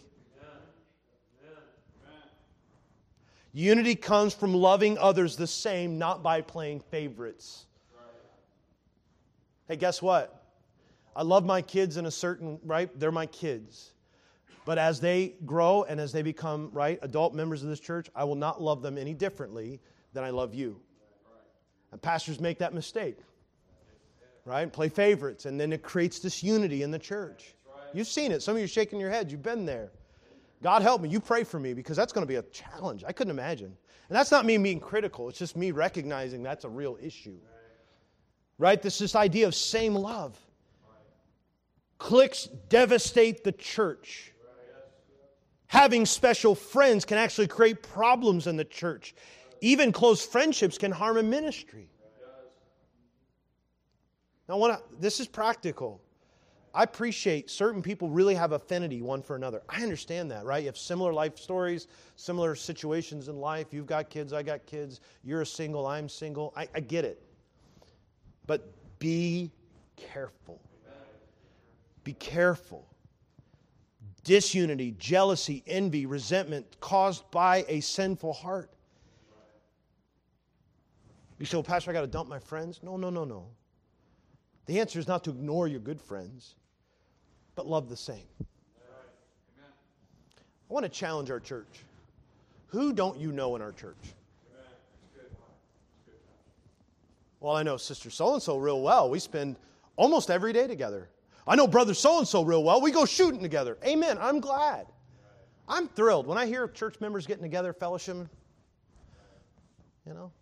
Unity comes from loving others the same, not by playing favorites. Hey, guess what? I love my kids in a certain, right? They're my kids. But as they grow and as they become, right, adult members of this church, I will not love them any differently than I love you. And pastors make that mistake. Right? Play favorites. And then it creates this unity in the church. You've seen it. Some of you are shaking your heads. You've been there. God help me. You pray for me because that's going to be a challenge. I couldn't imagine. And that's not me being critical. It's just me recognizing that's a real issue. Right? This this idea of same love. Cliques devastate the church. Having special friends can actually create problems in the church. Even close friendships can harm a ministry. Now, I wanna, this is practical. I appreciate certain people really have affinity one for another. I understand that, right? You have similar life stories, similar situations in life. You've got kids, I got kids. You're a single, I'm single. I, I get it. But be careful. Be careful. Disunity, jealousy, envy, resentment caused by a sinful heart. You say, well, Pastor, I got to dump my friends. No, no, no, no. The answer is not to ignore your good friends, but love the same. I want to challenge our church. Who don't you know in our church? Well, I know Sister so-and-so real well. We spend almost every day together. I know Brother so-and-so real well. We go shooting together. Amen. I'm glad. I'm thrilled. When I hear church members getting together, fellowship, you know.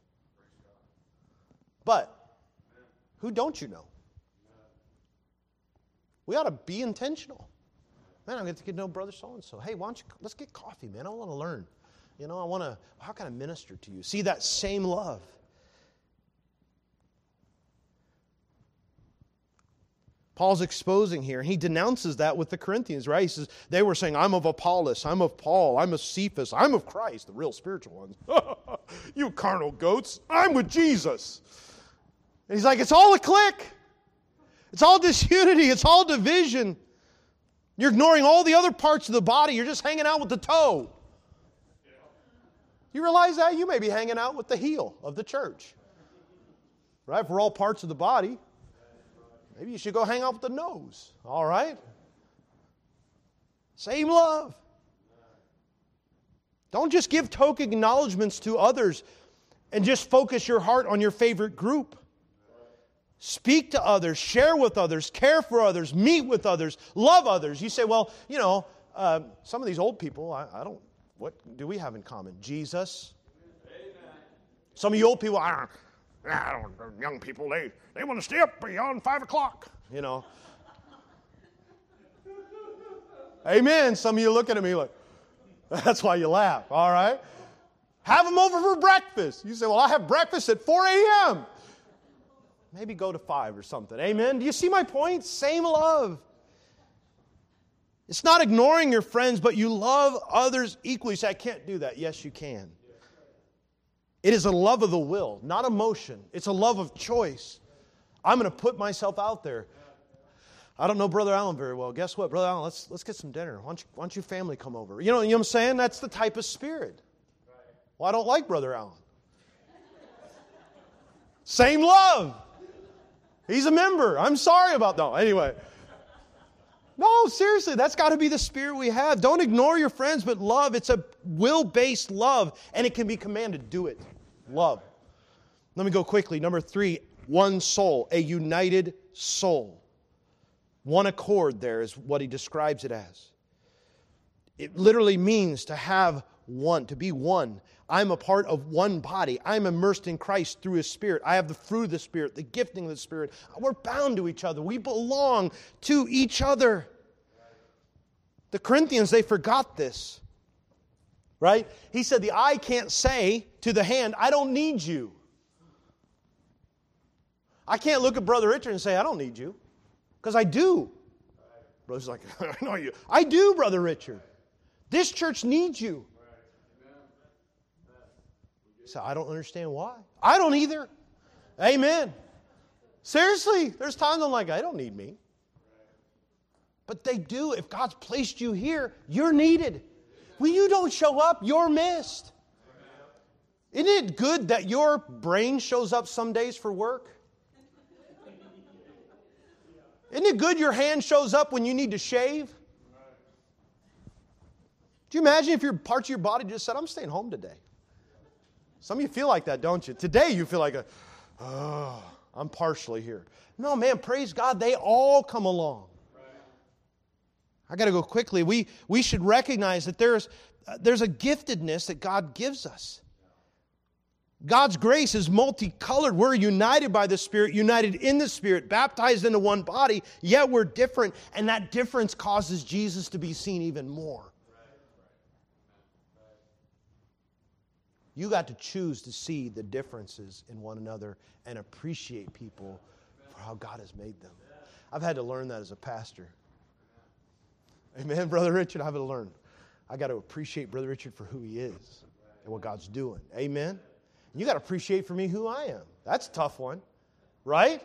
But who don't you know? We ought to be intentional. Man, I'm going to get to know Brother so-and-so. Hey, why don't you, let's get coffee, man. I want to learn. You know, I want to, how can I minister to you? See that same love. Paul's exposing here. He denounces that with the Corinthians, right? He says, they were saying, I'm of Apollos, I'm of Paul, I'm of Cephas, I'm of Christ, the real spiritual ones. You carnal goats, I'm with Jesus. And he's like, it's all a clique. It's all disunity. It's all division. You're ignoring all the other parts of the body. You're just hanging out with the toe. You realize that? You may be hanging out with the heel of the church. Right? If we're all parts of the body, maybe you should go hang out with the nose. All right? Same love. Don't just give token acknowledgments to others and just focus your heart on your favorite group. Speak to others, share with others, care for others, meet with others, love others. You say, well, you know, uh, some of these old people, I, I don't, what do we have in common? Jesus. Amen. Some of you old people, I don't, I don't young people, they, they want to stay up beyond five o'clock, you know. Amen. Some of you looking at me like, that's why you laugh, all right? Have them over for breakfast. You say, well, I have breakfast at four a.m. Maybe go to five or something. Amen? Do you see my point? Same love. It's not ignoring your friends, but you love others equally. You say, I can't do that. Yes, you can. It is a love of the will, not emotion. It's a love of choice. I'm going to put myself out there. I don't know Brother Allen very well. Guess what? Brother Allen, let's, let's get some dinner. Why don't, you, why don't your family come over? You know, you know what I'm saying? That's the type of spirit. Well, I don't like Brother Allen. Same love. He's a member. I'm sorry about that. Anyway. No, seriously, that's got to be the spirit we have. Don't ignore your friends, but love. It's a will-based love, and it can be commanded. Do it. Love. Let me go quickly. Number three, one soul, a united soul. One accord there is what he describes it as. It literally means to have one, to be one. I'm a part of one body. I'm immersed in Christ through His Spirit. I have the fruit of the Spirit, the gifting of the Spirit. We're bound to each other. We belong to each other. The Corinthians, they forgot this. Right? He said the eye can't say to the hand, I don't need you. I can't look at Brother Richard and say, I don't need you. Because I do. Brother's like, I know you. I do, Brother Richard. This church needs you. So I don't understand why. I don't either. Amen. Seriously, there's times I'm like, I don't need me. But they do. If God's placed you here, you're needed. When you don't show up, you're missed. Isn't it good that your brain shows up some days for work? Isn't it good your hand shows up when you need to shave? Do you imagine if your parts of your body just said, I'm staying home today? Some of you feel like that, don't you? Today you feel like, a, oh, I'm partially here. No, man, praise God, they all come along. I got to go quickly. We, we should recognize that there's, uh, there's a giftedness that God gives us. God's grace is multicolored. We're united by the Spirit, united in the Spirit, baptized into one body, yet we're different, and that difference causes Jesus to be seen even more. You got to choose to see the differences in one another and appreciate people for how God has made them. I've had to learn that as a pastor. Amen, Brother Richard, I've had to learn. I got to appreciate Brother Richard for who he is and what God's doing. Amen? You got to appreciate for me who I am. That's a tough one. Right?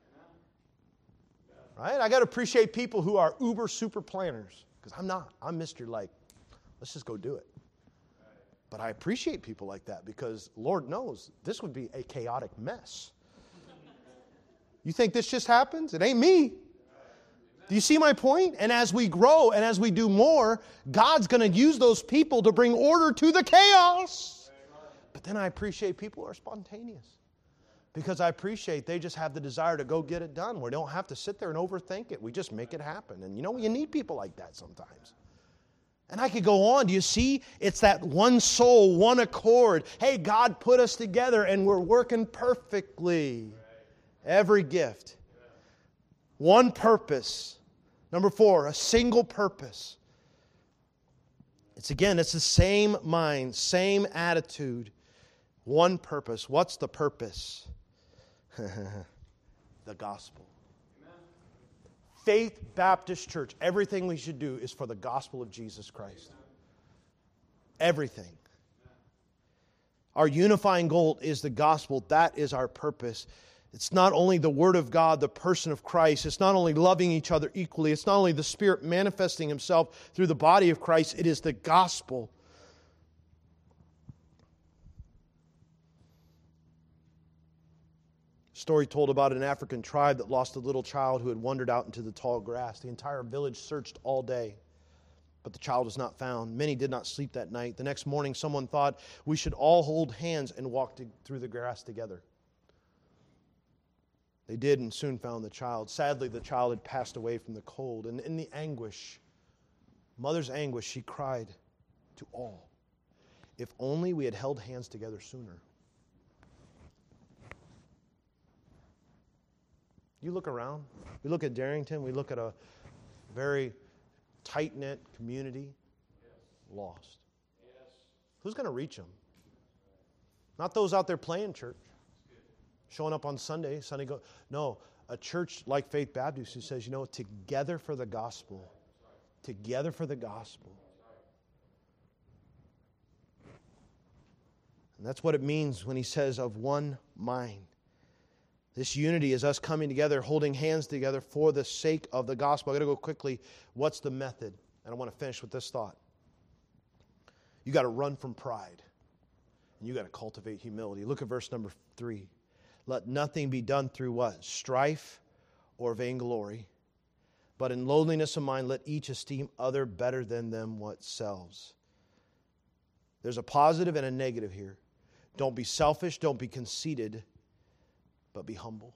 Right? I got to appreciate people who are uber super planners. Because I'm not. I'm Mister Like, let's just go do it. But I appreciate people like that because Lord knows this would be a chaotic mess. You think this just happens? It ain't me. Do you see my point? And as we grow and as we do more, God's going to use those people to bring order to the chaos. But then I appreciate people who are spontaneous. Because I appreciate they just have the desire to go get it done. We don't have to sit there and overthink it. We just make it happen. And you know, you need people like that sometimes. And I could go on. Do you see? It's that one soul, one accord. Hey, God put us together and we're working perfectly. Every gift. One purpose. Number four, a single purpose. It's again, it's the same mind, same attitude. One purpose. What's the purpose? The gospel. Faith Baptist Church, everything we should do is for the gospel of Jesus Christ. Everything. Our unifying goal is the gospel. That is our purpose. It's not only the Word of God, the person of Christ. It's not only loving each other equally. It's not only the Spirit manifesting Himself through the body of Christ. It is the gospel. Story told about an African tribe that lost a little child who had wandered out into the tall grass. The entire village searched all day, but the child was not found. Many did not sleep that night. The next morning, someone thought we should all hold hands and walk to, through the grass together. They did and soon found the child. Sadly, the child had passed away from the cold. And in the anguish, mother's anguish, she cried to all, if only we had held hands together sooner. You look around. We look at Darrington. We look at a very tight-knit community. Lost. Who's going to reach them? Not those out there playing church. Showing up on Sunday, Sunday go. No, a church like Faith Baptist who says, you know, together for the gospel. Together for the gospel. And that's what it means when he says of one mind. This unity is us coming together, holding hands together for the sake of the gospel. I've got to go quickly. What's the method? And I want to finish with this thought. You got to run from pride. And you got to cultivate humility. Look at verse number three. Let nothing be done through what? Strife or vainglory, But in lowliness of mind, let each esteem other better than themselves. There's a positive and a negative here. Don't be selfish, don't be conceited, but be humble.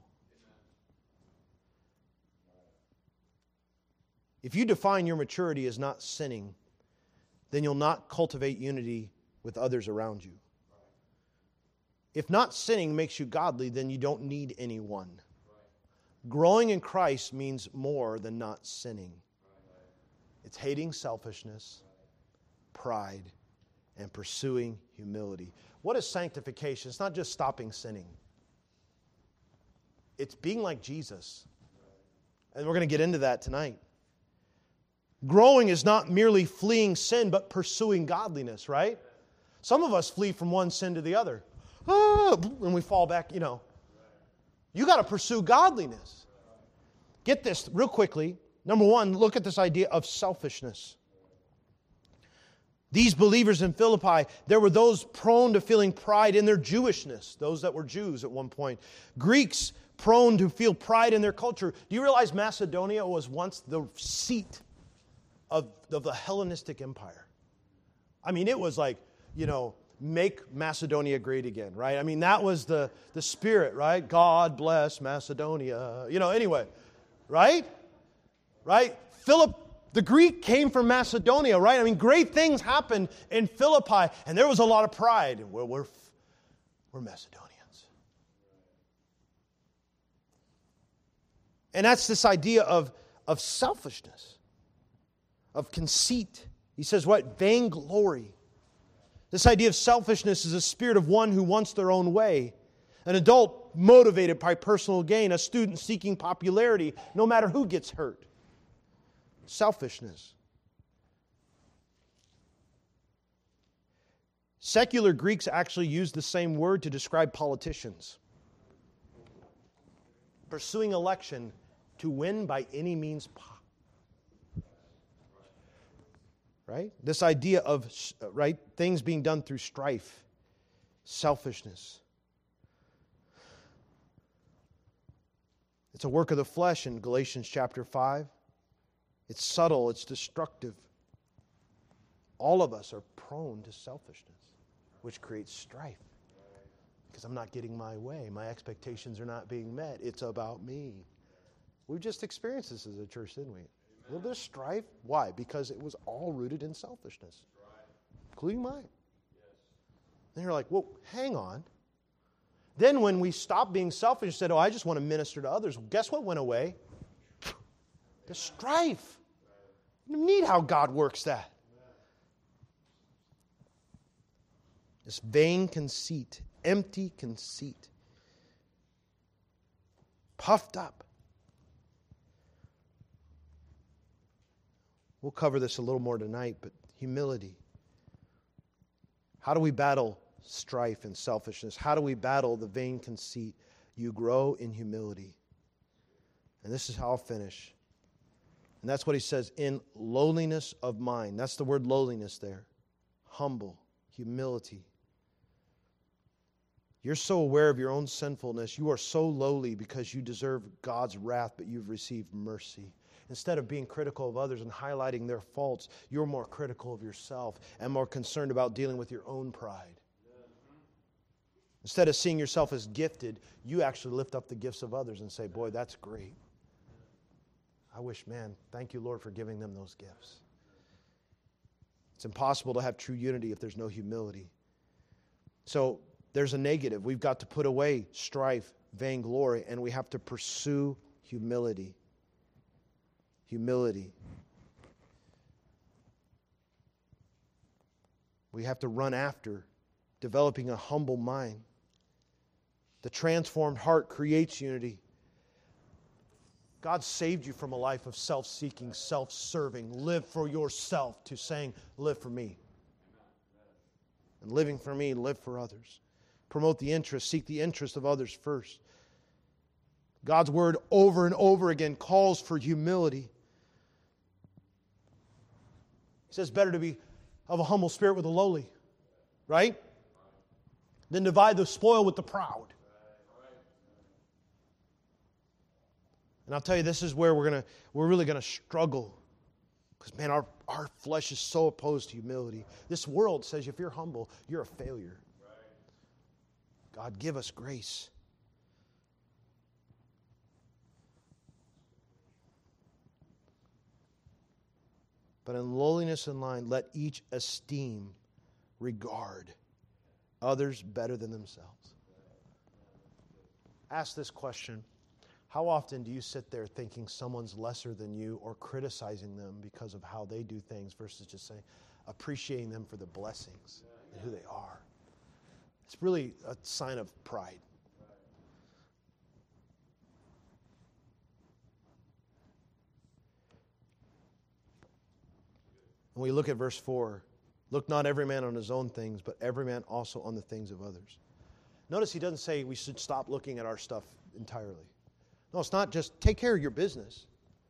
If you define your maturity as not sinning, then you'll not cultivate unity with others around you. If not sinning makes you godly, then you don't need anyone. Growing in Christ means more than not sinning. It's hating selfishness, pride, and pursuing humility. What is sanctification? It's not just stopping sinning. It's being like Jesus. And we're going to get into that tonight. Growing is not merely fleeing sin, but pursuing godliness, right? Some of us flee from one sin to the other. Ah, and we fall back, you know. You got to pursue godliness. Get this real quickly. Number one, look at this idea of selfishness. These believers in Philippi, there were those prone to feeling pride in their Jewishness, those that were Jews at one point. Greeks prone to feel pride in their culture. Do you realize Macedonia was once the seat of, of the Hellenistic Empire? I mean, it was like, you know, make Macedonia great again, right? I mean, that was the, the spirit, right? God bless Macedonia. You know, anyway, right? Right? Philip, the Greek came from Macedonia, right? I mean, great things happened in Philippi, and there was a lot of pride. And we're, we're, we're Macedonians. And that's this idea of, of selfishness, of conceit. He says what? Vainglory. This idea of selfishness is a spirit of one who wants their own way. An adult motivated by personal gain. A student seeking popularity no matter who gets hurt. Selfishness. Secular Greeks actually used the same word to describe politicians. Pursuing election to win by any means possible. Right? This idea of, right, things being done through strife, selfishness. It's a work of the flesh in Galatians chapter five. It's subtle, it's destructive. All of us are prone to selfishness, which creates strife. Because I'm not getting my way. My expectations are not being met. It's about me. We've just experienced this as a church, didn't we? A little bit of strife. Why? Because it was all rooted in selfishness, including mine. And you're like, well, hang on. Then when we stopped being selfish and said, oh, I just want to minister to others, guess what went away? The strife. You need how God works that. This vain conceit, empty conceit, puffed up. We'll cover this a little more tonight, but humility. How do we battle strife and selfishness? How do we battle the vain conceit? You grow in humility. And this is how I'll finish. And that's what he says, in lowliness of mind. That's the word lowliness there. Humble, humility. You're so aware of your own sinfulness. You are so lowly because you deserve God's wrath, but you've received mercy. Instead of being critical of others and highlighting their faults, you're more critical of yourself and more concerned about dealing with your own pride. Instead of seeing yourself as gifted, you actually lift up the gifts of others and say, boy, that's great. I wish, man, thank you, Lord, for giving them those gifts. It's impossible to have true unity if there's no humility. So there's a negative. We've got to put away strife, vainglory, and we have to pursue humility. Humility. We have to run after developing a humble mind. The transformed heart creates unity. God saved you from a life of self-seeking, self-serving, live for yourself, to saying, live for me. And living for me, live for others. Promote the interest, seek the interest of others first. God's word over and over again calls for humility. He says better to be of a humble spirit with the lowly, right? Than divide the spoil with the proud. And I'll tell you, this is where we're gonna we're really gonna struggle. Because, man, our, our flesh is so opposed to humility. This world says if you're humble, you're a failure. God, give us grace. But in lowliness and line, let each esteem, regard others better than themselves. Ask this question. How often do you sit there thinking someone's lesser than you or criticizing them because of how they do things versus just saying, appreciating them for the blessings and who they are? It's really a sign of pride. When we look at verse four, look not every man on his own things, but every man also on the things of others. Notice he doesn't say we should stop looking at our stuff entirely. No, it's not just take care of your business.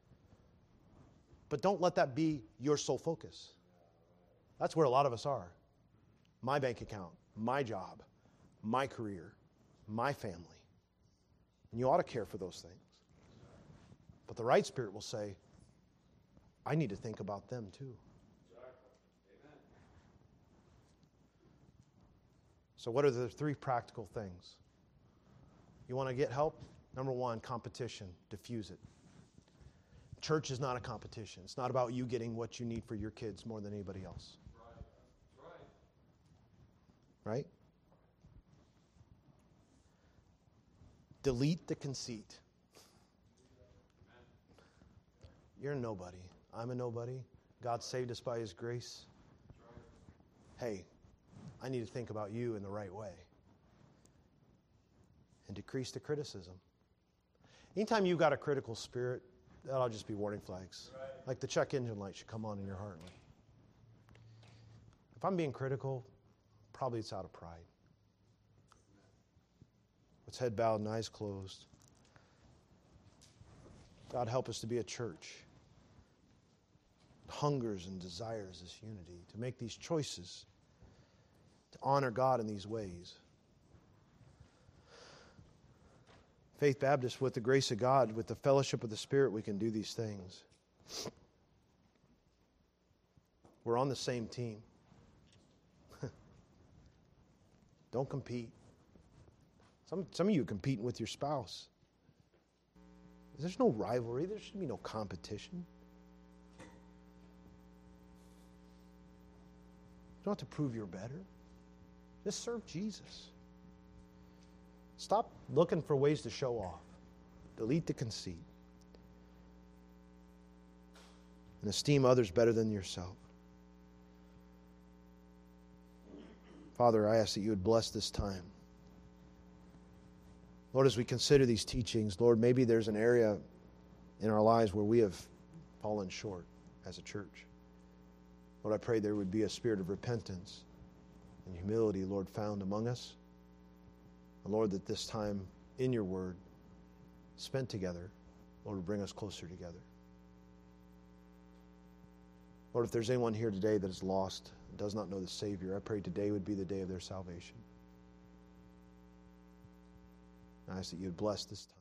But don't let that be your sole focus. That's where a lot of us are. My bank account, my job, my career, my family. And you ought to care for those things. But the right spirit will say, I need to think about them too. So what are the three practical things? You want to get help? Number one, competition. Diffuse it. Church is not a competition. It's not about you getting what you need for your kids more than anybody else. Right? Right? Delete the conceit. You're a nobody. I'm a nobody. God saved us by His grace. Hey, I need to think about you in the right way. And decrease the criticism. Anytime you've got a critical spirit, that'll just be warning flags. Right. Like the check engine light should come on in your heart. If I'm being critical, probably it's out of pride. With head bowed and eyes closed. God, help us to be a church that hungers and desires this unity, to make these choices, to honor God in these ways. Faith Baptist, with the grace of God, with the fellowship of the Spirit, we can do these things. We're on the same team. Don't compete. Some, some of you are competing with your spouse. There's no rivalry. There should be no competition. You don't have to prove you're better. Just serve Jesus. Stop looking for ways to show off. Delete the conceit. And esteem others better than yourself. Father, I ask that you would bless this time. Lord, as we consider these teachings, Lord, maybe there's an area in our lives where we have fallen short as a church. Lord, I pray there would be a spirit of repentance and humility, Lord, found among us. And Lord, that this time in your word, spent together, Lord, will bring us closer together. Lord, if there's anyone here today that is lost and does not know the Savior, I pray today would be the day of their salvation. I ask that you would bless this time.